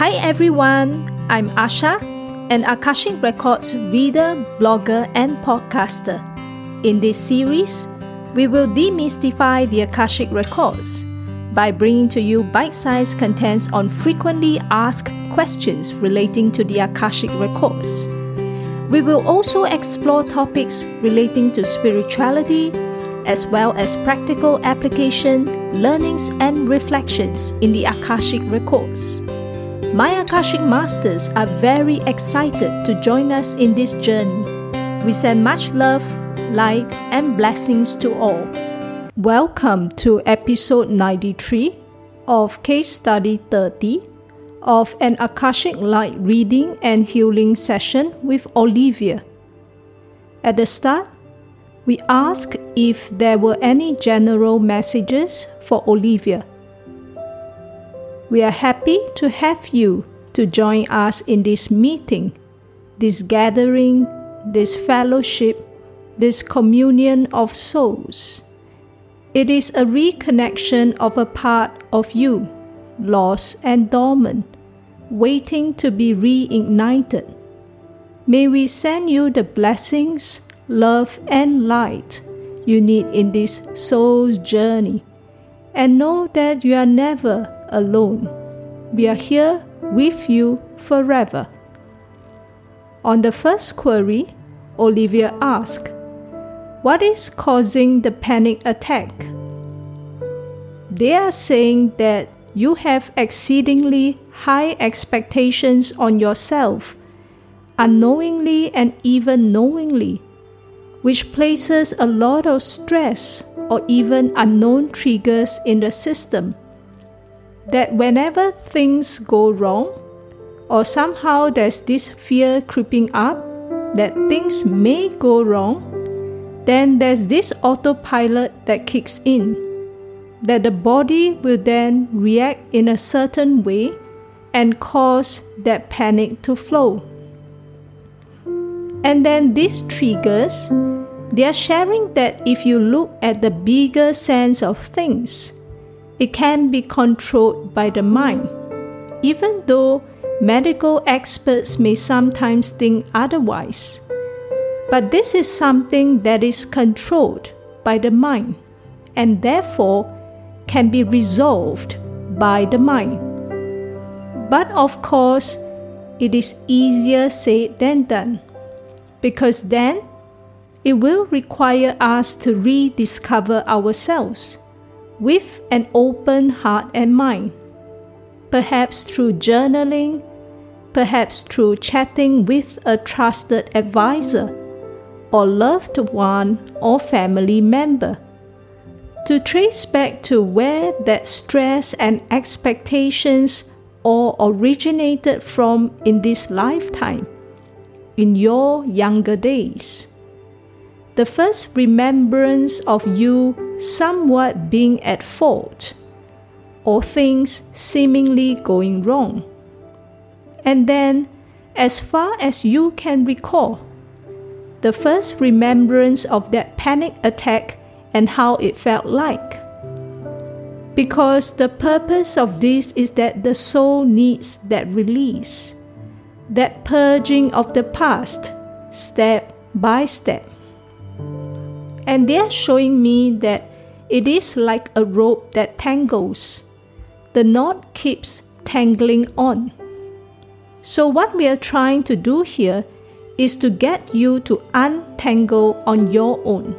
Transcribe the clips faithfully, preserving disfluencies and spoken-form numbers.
Hi everyone, I'm Asha, an Akashic Records reader, blogger, and podcaster. In this series, we will demystify the Akashic Records by bringing to you bite-sized contents on frequently asked questions relating to the Akashic Records. We will also explore topics relating to spirituality, as well as practical application, learnings, and reflections in the Akashic Records. My Akashic Masters are very excited to join us in this journey. We send much love, light, and blessings to all. Welcome to episode ninety-three of Case Study thirty of an Akashic Light reading and healing session with Olivia. At the start, we asked if there were any general messages for Olivia. We are happy to have you to join us in this meeting, this gathering, this fellowship, this communion of souls. It is a reconnection of a part of you, lost and dormant, waiting to be reignited. May we send you the blessings, love, and light you need in this soul's journey, and know that you are never alone. We are here with you forever. On the first query, Olivia asked, "What is causing the panic attack?" They are saying that you have exceedingly high expectations on yourself, unknowingly and even knowingly, which places a lot of stress or even unknown triggers in the system. That whenever things go wrong, or somehow there's this fear creeping up that things may go wrong, then there's this autopilot that kicks in, that the body will then react in a certain way and cause that panic to flow. And then these triggers, they are sharing that if you look at the bigger sense of things, it can be controlled by the mind, even though medical experts may sometimes think otherwise. But this is something that is controlled by the mind, and therefore can be resolved by the mind. But of course, it is easier said than done, because then it will require us to rediscover ourselves with an open heart and mind, perhaps through journaling, perhaps through chatting with a trusted advisor or loved one or family member, to trace back to where that stress and expectations all originated from in this lifetime, in your younger days. The first remembrance of you somewhat being at fault, or things seemingly going wrong. And then, as far as you can recall, the first remembrance of that panic attack and how it felt like. Because the purpose of this is that the soul needs that release, that purging of the past, step by step. And they are showing me that it is like a rope that tangles. The knot keeps tangling on. So what we are trying to do here is to get you to untangle on your own.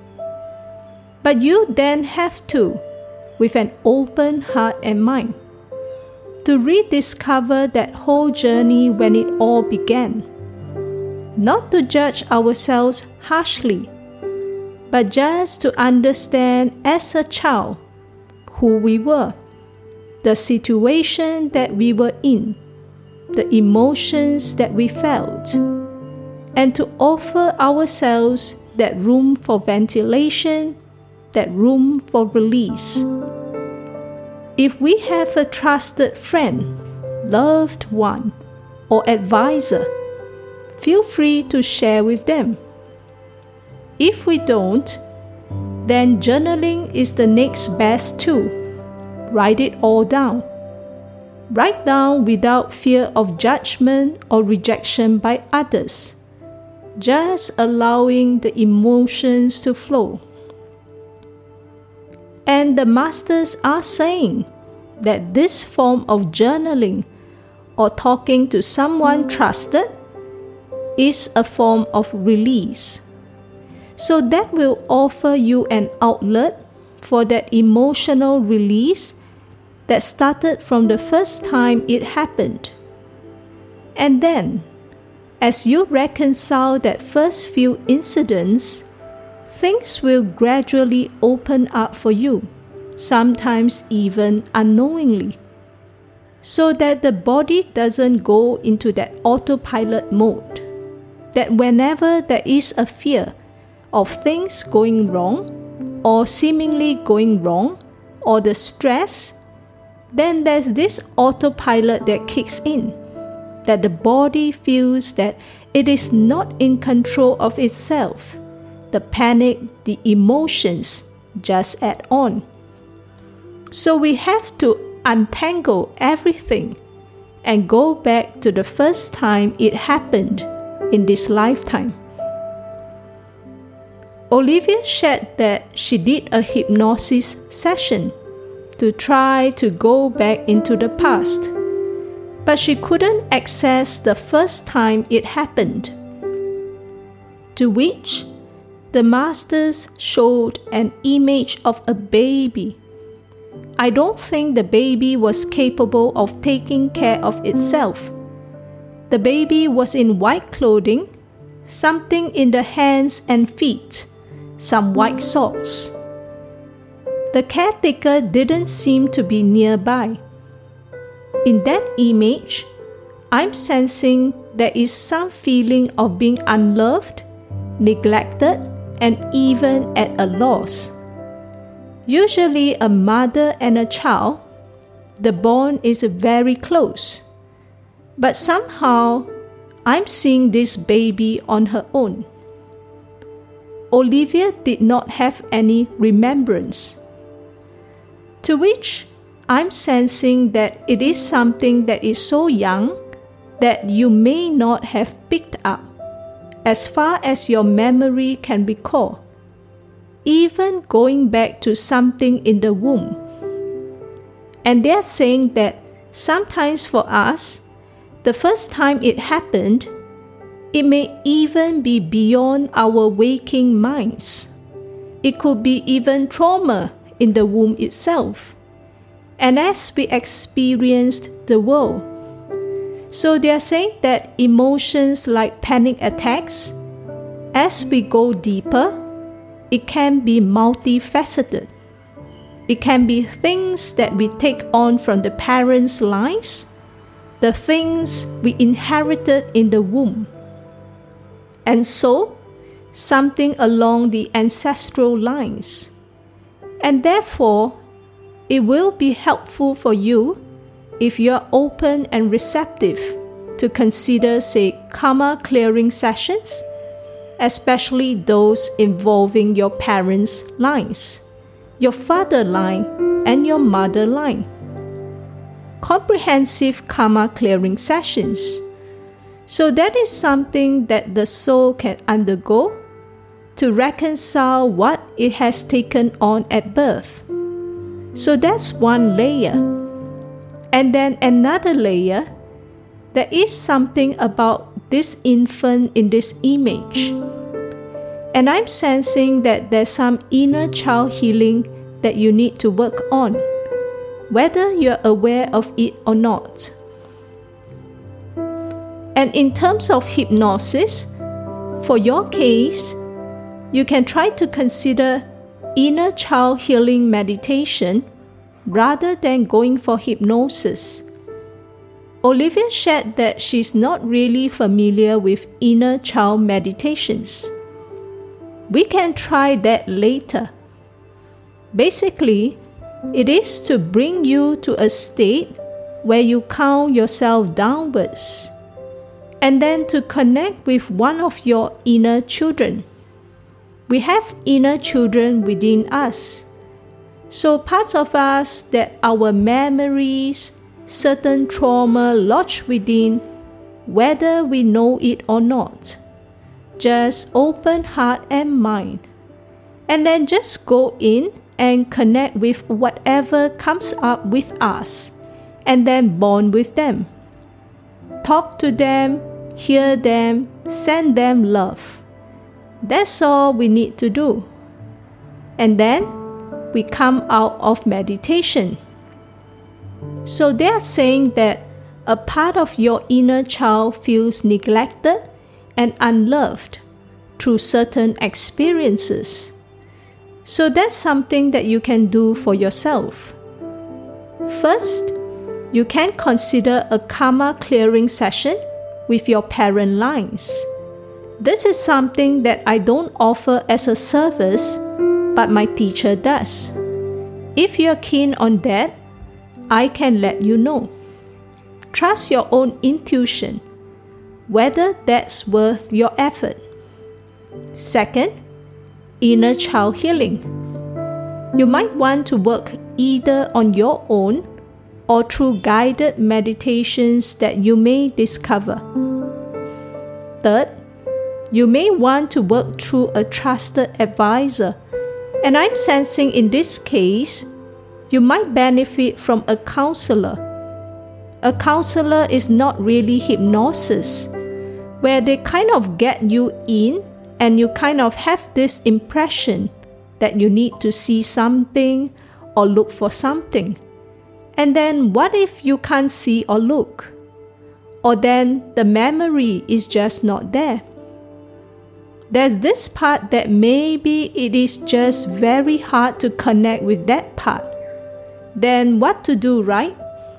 But you then have to, with an open heart and mind, to rediscover that whole journey when it all began. Not to judge ourselves harshly, but just to understand as a child who we were, the situation that we were in, the emotions that we felt, and to offer ourselves that room for ventilation, that room for release. If we have a trusted friend, loved one, or advisor, feel free to share with them. If we don't, then journaling is the next best tool. Write it all down. Write down without fear of judgment or rejection by others, just allowing the emotions to flow. And the masters are saying that this form of journaling or talking to someone trusted is a form of release. So that will offer you an outlet for that emotional release that started from the first time it happened. And then, as you reconcile that first few incidents, things will gradually open up for you, sometimes even unknowingly, so that the body doesn't go into that autopilot mode, that whenever there is a fear of things going wrong or seemingly going wrong, or the stress, then there's this autopilot that kicks in, that the body feels that it is not in control of itself. The panic, the emotions just add on. So we have to untangle everything and go back to the first time it happened in this lifetime. Olivia shared that she did a hypnosis session to try to go back into the past, but she couldn't access the first time it happened. To which the masters showed an image of a baby. I don't think the baby was capable of taking care of itself. The baby was in white clothing, something in the hands and feet, some white socks. The caretaker didn't seem to be nearby. In that image, I'm sensing there is some feeling of being unloved, neglected, and even at a loss. Usually a mother and a child, the bond is very close. But somehow, I'm seeing this baby on her own. Olivia did not have any remembrance. To which I'm sensing that it is something that is so young that you may not have picked up, as far as your memory can recall, even going back to something in the womb. And they're saying that sometimes for us, the first time it happened, it may even be beyond our waking minds. It could be even trauma in the womb itself, and as we experienced the world. So they are saying that emotions like panic attacks, as we go deeper, it can be multifaceted. It can be things that we take on from the parents' lines, the things we inherited in the womb, and so something along the ancestral lines. And therefore, it will be helpful for you if you are open and receptive to consider, say, karma clearing sessions, especially those involving your parents' lines, your father line, and your mother line. Comprehensive karma clearing sessions. So that is something that the soul can undergo to reconcile what it has taken on at birth. So that's one layer. And then another layer, there is something about this infant in this image. And I'm sensing that there's some inner child healing that you need to work on, whether you're aware of it or not. And in terms of hypnosis, for your case, you can try to consider inner child healing meditation rather than going for hypnosis. Olivia shared that she's not really familiar with inner child meditations. We can try that later. Basically, it is to bring you to a state where you count yourself downwards, and then to connect with one of your inner children. We have inner children within us. So parts of us that our memories certain trauma lodged within, whether we know it or not. Just open heart and mind, and then just go in and connect with whatever comes up with us, and then bond with them. Talk to them, hear them, send them love. That's all we need to do. And then we come out of meditation. So they are saying that a part of your inner child feels neglected and unloved through certain experiences. So that's something that you can do for yourself. First, you can consider a karma clearing session with your parent lines. This is something that I don't offer as a service, but my teacher does. If you're keen on that, I can let you know. Trust your own intuition, whether that's worth your effort. Second, inner child healing. You might want to work either on your own or through guided meditations that you may discover. Third, you may want to work through a trusted advisor, and I'm sensing in this case, you might benefit from a counselor. A counselor is not really hypnosis, where they kind of get you in and you kind of have this impression that you need to see something or look for something. And then what if you can't see or look? Or then the memory is just not there. There's this part that maybe it is just very hard to connect with that part. Then what to do, right?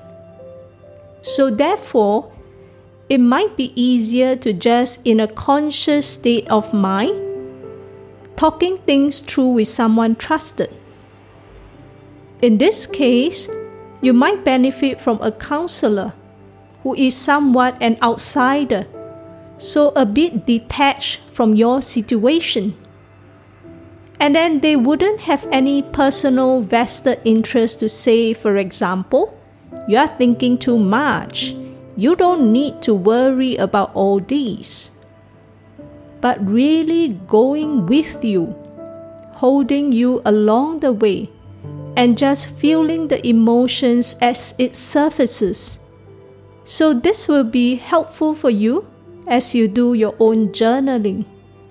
So therefore, it might be easier to just in a conscious state of mind, talking things through with someone trusted. In this case, you might benefit from a counselor who is somewhat an outsider, so a bit detached from your situation. And then they wouldn't have any personal vested interest to say, for example, you are thinking too much. You don't need to worry about all these. But really going with you, holding you along the way, and just feeling the emotions as it surfaces. So this will be helpful for you as you do your own journaling.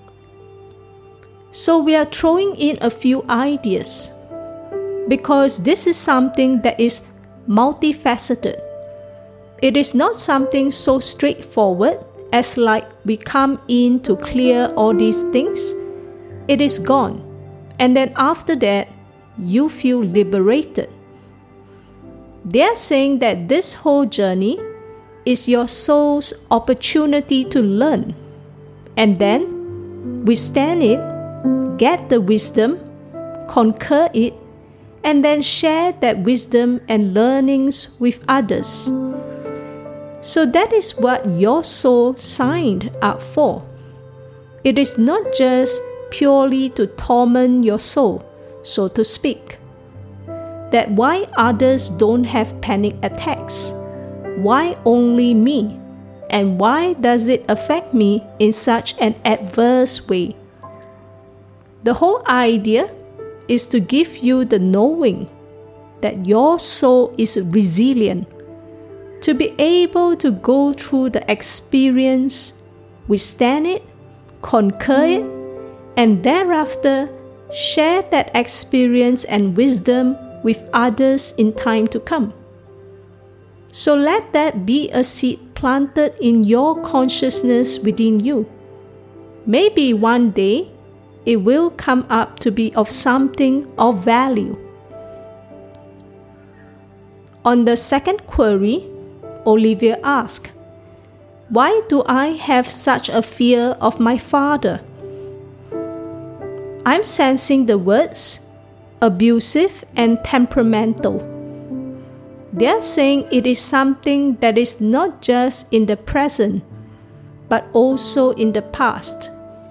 So we are throwing in a few ideas because this is something that is multifaceted. It is not something so straightforward as like we come in to clear all these things. It is gone. And then after that, you feel liberated. They are saying that this whole journey is your soul's opportunity to learn. And then withstand it, get the wisdom, conquer it, and then share that wisdom and learnings with others. So that is what your soul signed up for. It is not just purely to torment your soul, so to speak. That why others don't have panic attacks? Why only me? And why does it affect me in such an adverse way? The whole idea is to give you the knowing that your soul is resilient, to be able to go through the experience, withstand it, conquer it, and thereafter share that experience and wisdom with others in time to come. So let that be a seed planted in your consciousness within you. Maybe one day it will come up to be of something of value. On the second query, Olivia asked, "Why do I have such a fear of my father?" I'm sensing the words abusive and temperamental. They are saying it is something that is not just in the present, but also in the past.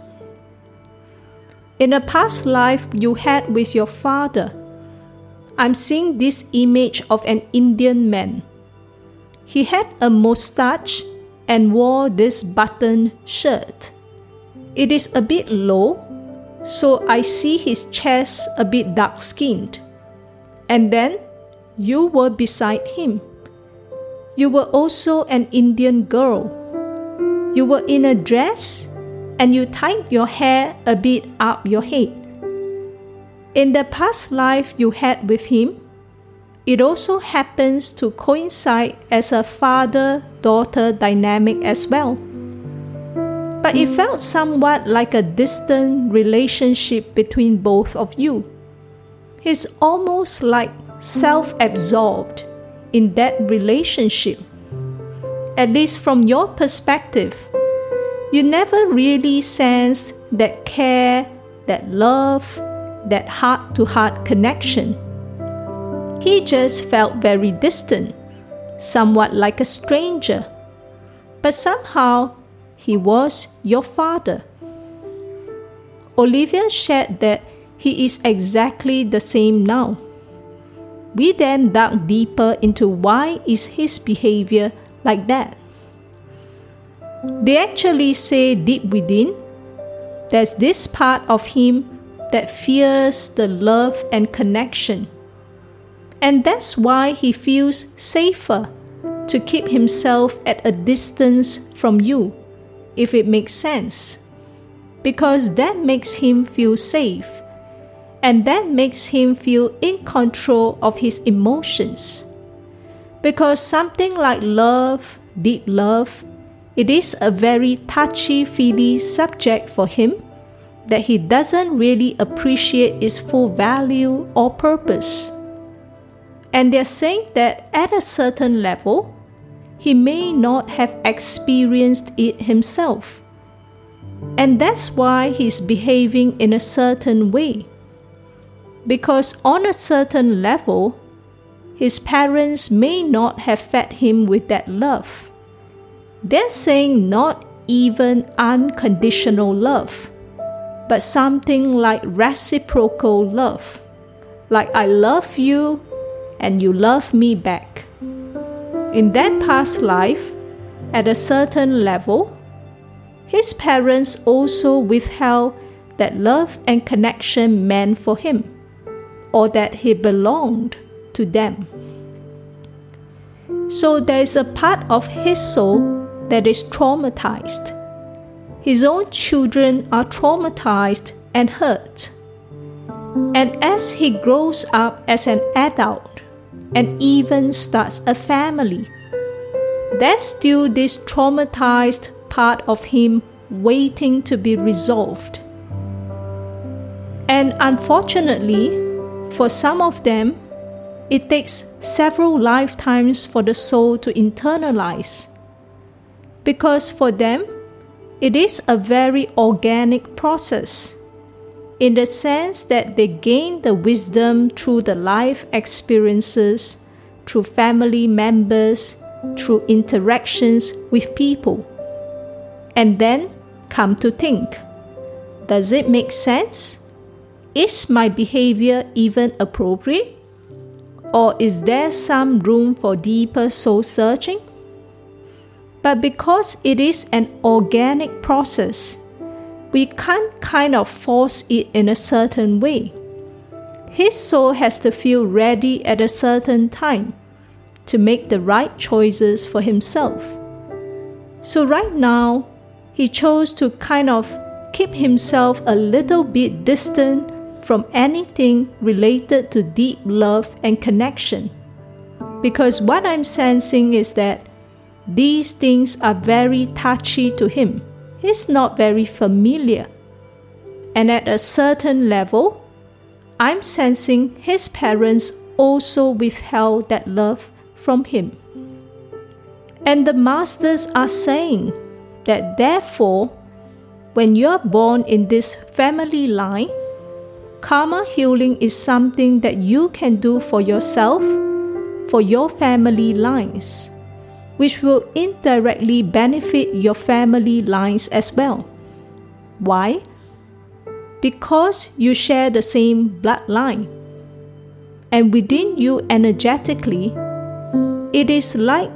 In a past life you had with your father, I'm seeing this image of an Indian man. He had a mustache and wore this button shirt. It is a bit low, so I see his chest a bit dark-skinned. And then you were beside him. You were also an Indian girl. You were in a dress and you tied your hair a bit up your head. In the past life you had with him, it also happens to coincide as a father-daughter dynamic as well. But it felt somewhat like a distant relationship between both of you. He's almost like self-absorbed in that relationship. At least from your perspective, you never really sensed that care, that love, that heart-to-heart connection. He just felt very distant, somewhat like a stranger. But somehow, he was your father. Olivia shared that he is exactly the same now. We then dug deeper into why is his behavior like that. They actually say deep within, there's this part of him that fears the love and connection. And that's why he feels safer to keep himself at a distance from you, if it makes sense. Because that makes him feel safe, and that makes him feel in control of his emotions. Because something like love, deep love, it is a very touchy-feely subject for him that he doesn't really appreciate its full value or purpose. And they're saying that at a certain level, he may not have experienced it himself. And that's why he's behaving in a certain way. Because on a certain level, his parents may not have fed him with that love. They're saying not even unconditional love, but something like reciprocal love. Like I love you and you love me back. In that past life, at a certain level, his parents also withheld that love and connection meant for him, or that he belonged to them. So there is a part of his soul that is traumatized. His own children are traumatized and hurt. And as he grows up as an adult and even starts a family, there's still this traumatized part of him waiting to be resolved. And unfortunately, for some of them, it takes several lifetimes for the soul to internalize. Because for them, it is a very organic process, in the sense that they gain the wisdom through the life experiences, through family members, through interactions with people. And then come to think, does it make sense? Is my behavior even appropriate? Or is there some room for deeper soul searching? But because it is an organic process, we can't kind of force it in a certain way. His soul has to feel ready at a certain time to make the right choices for himself. So right now, he chose to kind of keep himself a little bit distant from anything related to deep love and connection. Because what I'm sensing is that these things are very touchy to him. He's not very familiar. And at a certain level, I'm sensing his parents also withheld that love from him. And the masters are saying that therefore, when you're born in this family line, karma healing is something that you can do for yourself, for your family lines, which will indirectly benefit your family lines as well. Why? Because you share the same bloodline. And within you energetically, it is like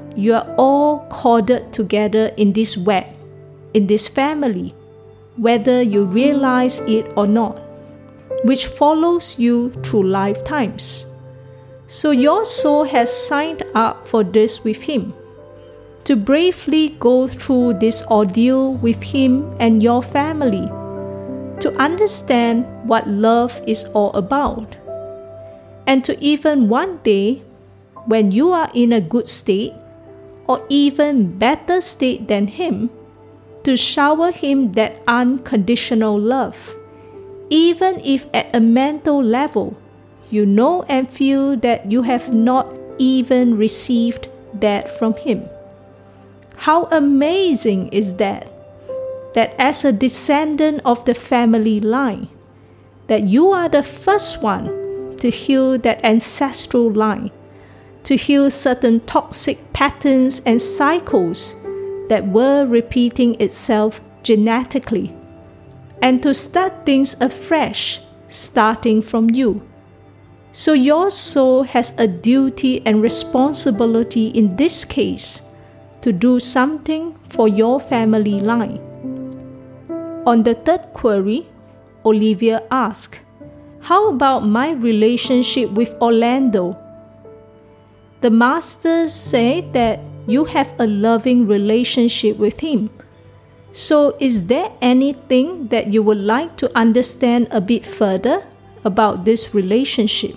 you are all corded together in this web, in this family, whether you realize it or not, which follows you through lifetimes. So your soul has signed up for this with Him, to bravely go through this ordeal with Him and your family, to understand what love is all about, and to even one day, when you are in a good state, or even better state than Him, to shower Him that unconditional love, even if at a mental level, you know and feel that you have not even received that from Him. How amazing is that? That as a descendant of the family line, that you are the first one to heal that ancestral line, to heal certain toxic patterns and cycles that were repeating itself genetically, and to start things afresh, starting from you. So your soul has a duty and responsibility in this case to do something for your family line. On the third query, Olivia asked, "How about my relationship with Orlando?" The masters say that you have a loving relationship with him. So is there anything that you would like to understand a bit further about this relationship?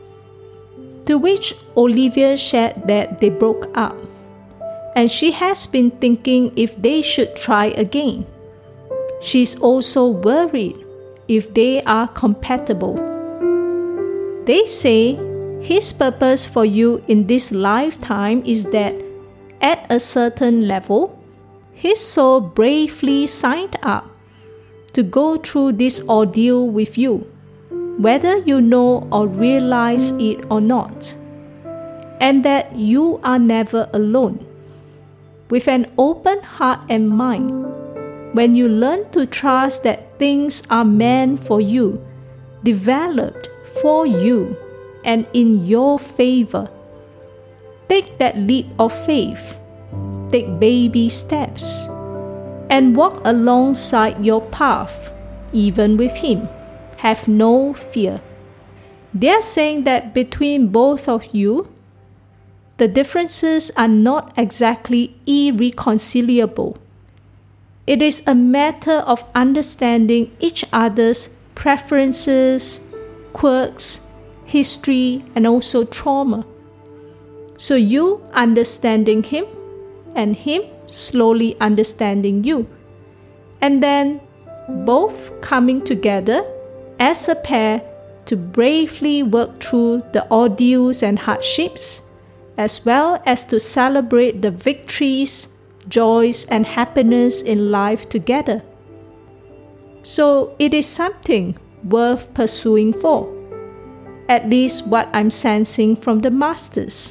To which Olivia shared that they broke up, and she has been thinking if they should try again. She's also worried if they are compatible. They say his purpose for you in this lifetime is that at a certain level, his soul bravely signed up to go through this ordeal with you, whether you know or realize it or not, and that you are never alone. With an open heart and mind, when you learn to trust that things are meant for you, developed for you, and in your favor, take that leap of faith, take baby steps, and walk alongside your path, even with him. Have no fear. They are saying that between both of you, the differences are not exactly irreconcilable. It is a matter of understanding each other's preferences, quirks, history, and also trauma. So you understanding him, and him slowly understanding you, and then both coming together as a pair to bravely work through the ordeals and hardships, as well as to celebrate the victories, joys, and happiness in life together. So it is something worth pursuing for, at least what I'm sensing from the masters.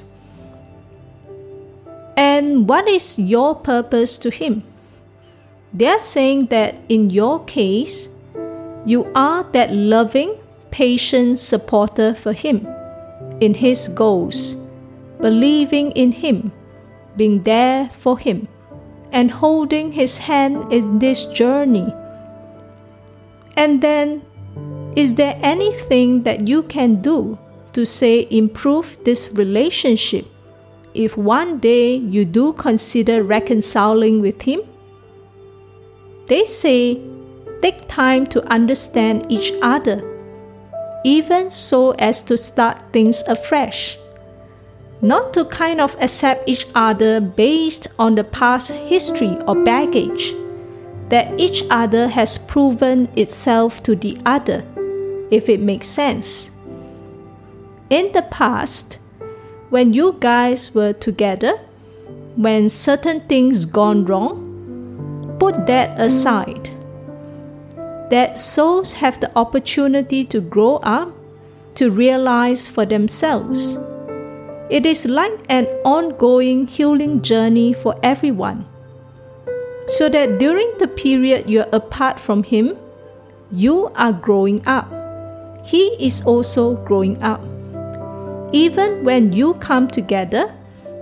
And what is your purpose to him? They are saying that in your case, you are that loving, patient supporter for him in his goals, believing in him, being there for him, and holding his hand in this journey. And then, is there anything that you can do to say improve this relationship if one day you do consider reconciling with him? They say, take time to understand each other, even so as to start things afresh. Not to kind of accept each other based on the past history or baggage that each other has proven itself to the other, if it makes sense. In the past, when you guys were together, when certain things gone wrong, put that aside. That souls have the opportunity to grow up, to realize for themselves. It is like an ongoing healing journey for everyone. So that during the period you're apart from him, you are growing up. He is also growing up. Even when you come together,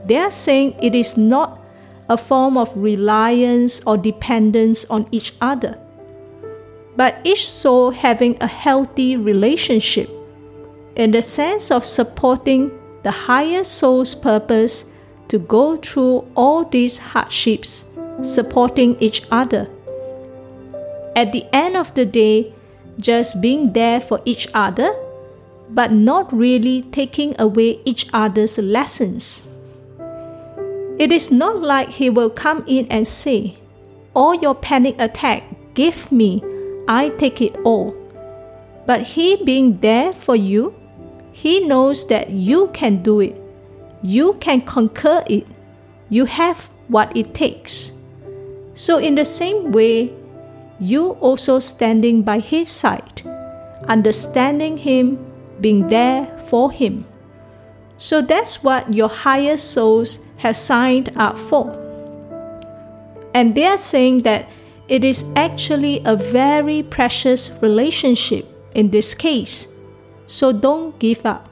they are saying it is not a form of reliance or dependence on each other, but each soul having a healthy relationship in the sense of supporting the higher soul's purpose to go through all these hardships, supporting each other. At the end of the day, just being there for each other, but not really taking away each other's lessons. It is not like he will come in and say, "All your panic attack, give me, I take it all." But he being there for you, he knows that you can do it. You can conquer it. You have what it takes. So in the same way, you also standing by his side, understanding him, being there for him. So that's what your higher souls have signed up for. And they are saying that it is actually a very precious relationship in this case. So don't give up.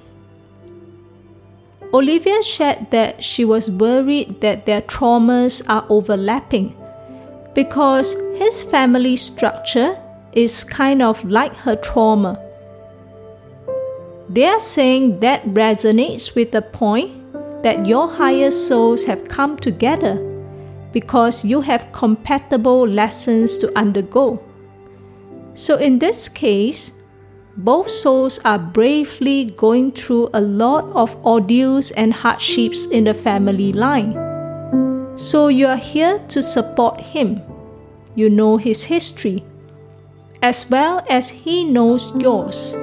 Olivia shared that she was worried that their traumas are overlapping because his family structure is kind of like her trauma. They are saying that resonates with the point that your higher souls have come together because you have compatible lessons to undergo. So in this case, both souls are bravely going through a lot of ordeals and hardships in the family line. So you are here to support him. You know his history, as well as he knows yours.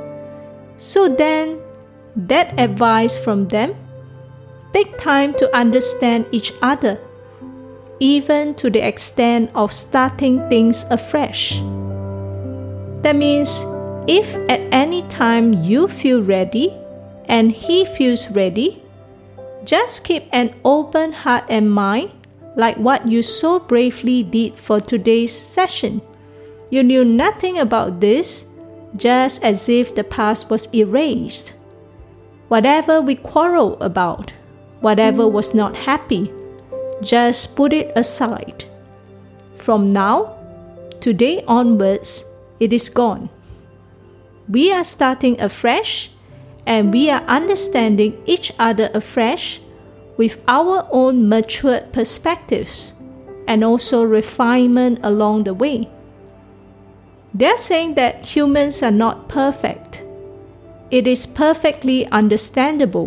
So then, that advice from them, take time to understand each other, even to the extent of starting things afresh. That means, if at any time you feel ready and he feels ready, just keep an open heart and mind, like what you so bravely did for today's session. You knew nothing about this, just as if the past was erased. Whatever we quarreled about, whatever was not happy, just put it aside. From now, today onwards, it is gone. We are starting afresh, and we are understanding each other afresh with our own matured perspectives and also refinement along the way. They're saying that humans are not perfect. It is perfectly understandable.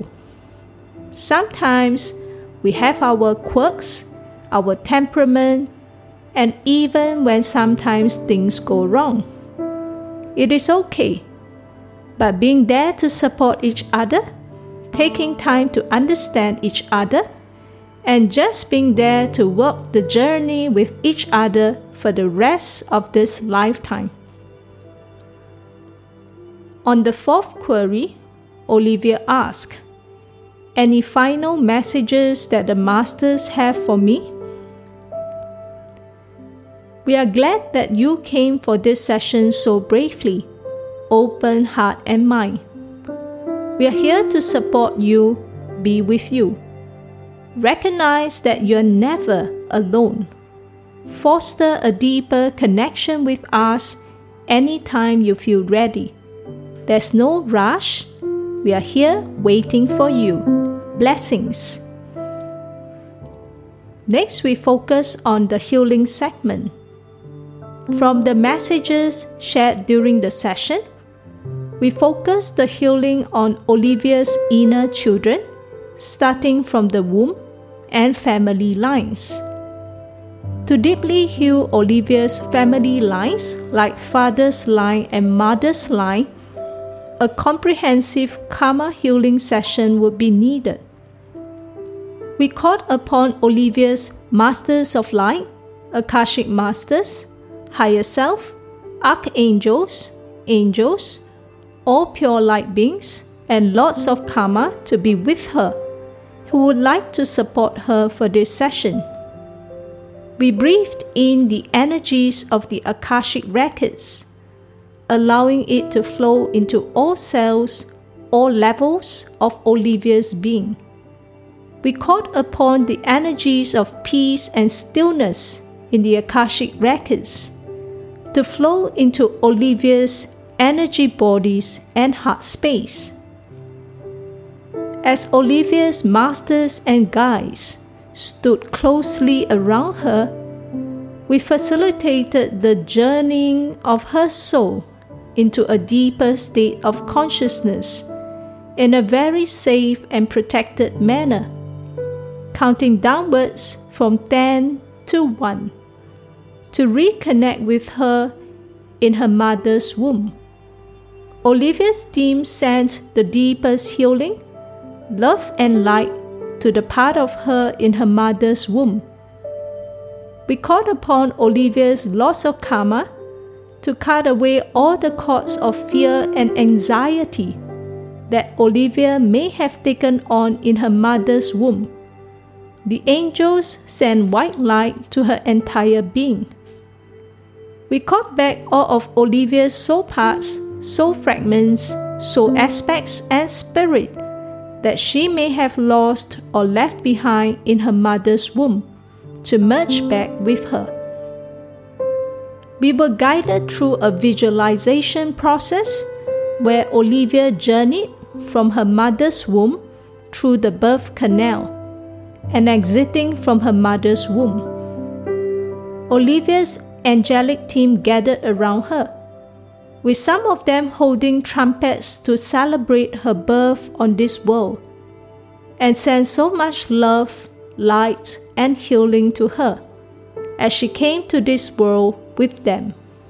Sometimes we have our quirks, our temperament, and even when sometimes things go wrong. It is okay. But being there to support each other, taking time to understand each other, and just being there to walk the journey with each other for the rest of this lifetime. On the fourth query, Olivia asked, "Any final messages that the masters have for me?" We are glad that you came for this session so bravely, open heart and mind. We are here to support you, be with you. Recognize that you're never alone. Foster a deeper connection with us anytime you feel ready. There's no rush. We are here waiting for you. Blessings. Next, we focus on the healing segment. From the messages shared during the session, we focus the healing on Olivia's inner children, starting from the womb and family lines. To deeply heal Olivia's family lines, like father's line and mother's line, a comprehensive karma healing session would be needed. We called upon Olivia's Masters of Light, Akashic Masters, Higher Self, Archangels, Angels, all pure light beings, and lots of karma to be with her, who would like to support her for this session. We breathed in the energies of the Akashic records, allowing it to flow into all cells, all levels of Olivia's being. we called upon the energies of peace and stillness in the Akashic records to flow into Olivia's energy bodies and heart space. As Olivia's masters and guides stood closely around her, we facilitated the journeying of her soul into a deeper state of consciousness in a very safe and protected manner, counting downwards from ten to one, to reconnect with her in her mother's womb. Olivia's team sent the deepest healing, love and light to the part of her in her mother's womb. We called upon Olivia's loss of karma to cut away all the cords of fear and anxiety that Olivia may have taken on in her mother's womb. The angels sent white light to her entire being. We called back all of Olivia's soul parts, soul fragments, soul aspects, and spirit that she may have lost or left behind in her mother's womb to merge back with her. We were guided through a visualization process where Olivia journeyed from her mother's womb through the birth canal and exiting from her mother's womb. Olivia's angelic team gathered around her, with some of them holding trumpets to celebrate her birth on this world, and sent so much love, light, and healing to her as she came to this world with them.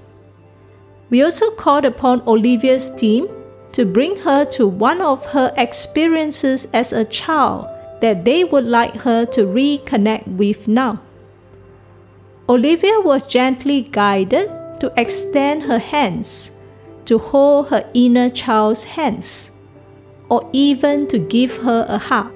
We also called upon Olivia's team to bring her to one of her experiences as a child that they would like her to reconnect with now. Olivia was gently guided to extend her hands to hold her inner child's hands, or even to give her a hug.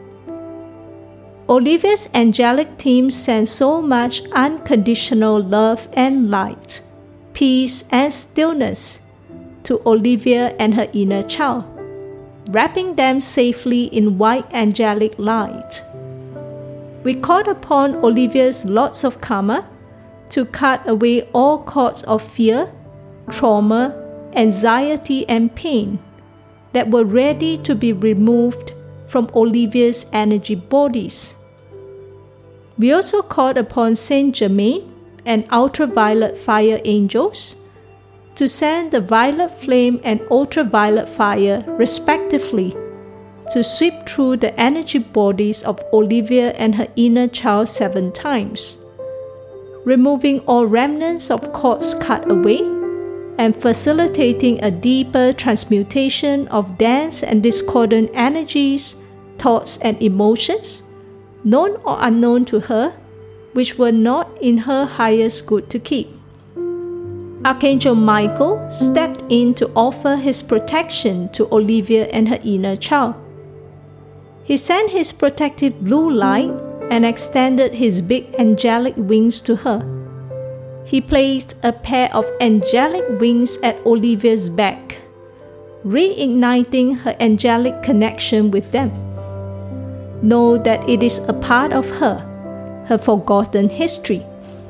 Olivia's angelic team sent so much unconditional love and light, peace and stillness to Olivia and her inner child, wrapping them safely in white angelic light. We called upon Olivia's lots of karma to cut away all cords of fear, trauma, anxiety, and pain that were ready to be removed from Olivia's energy bodies. We also called upon Saint Germain and ultraviolet fire angels to send the violet flame and ultraviolet fire respectively to sweep through the energy bodies of Olivia and her inner child seven times, removing all remnants of cords cut away and facilitating a deeper transmutation of dense and discordant energies, thoughts, and emotions, known or unknown to her, which were not in her highest good to keep. Archangel Michael stepped in to offer his protection to Olivia and her inner child. He sent his protective blue light and extended his big angelic wings to her. He placed a pair of angelic wings at Olivia's back, reigniting her angelic connection with them. Know that it is a part of her, her forgotten history.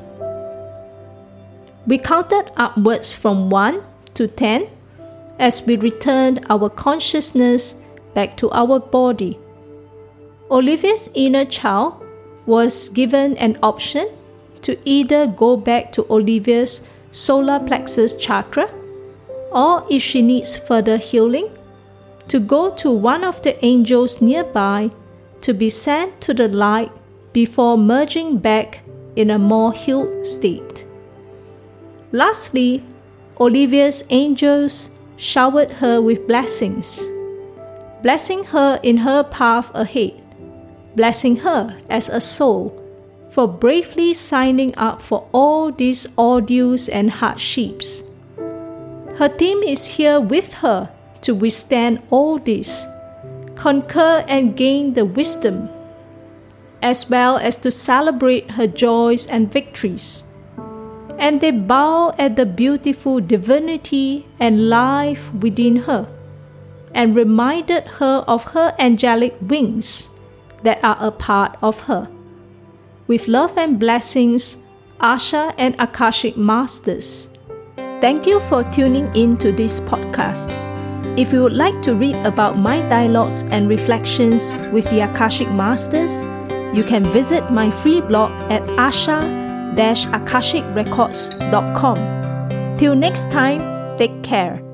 We counted upwards from one to ten as we returned our consciousness back to our body. Olivia's inner child was given an option to either go back to Olivia's solar plexus chakra, or if she needs further healing, to go to one of the angels nearby to be sent to the light before merging back in a more healed state. Lastly, Olivia's angels showered her with blessings, blessing her in her path ahead, blessing her as a soul for bravely signing up for all these ordeals and hardships. Her team is here with her to withstand all this, conquer and gain the wisdom, as well as to celebrate her joys and victories. And they bow at the beautiful divinity and life within her, and reminded her of her angelic wings, that are a part of her. With love and blessings, Asha and Akashic Masters. Thank you for tuning in to this podcast. If you would like to read about my dialogues and reflections with the Akashic Masters, you can visit my free blog at asha dash akashic records dot com. Till next time, take care.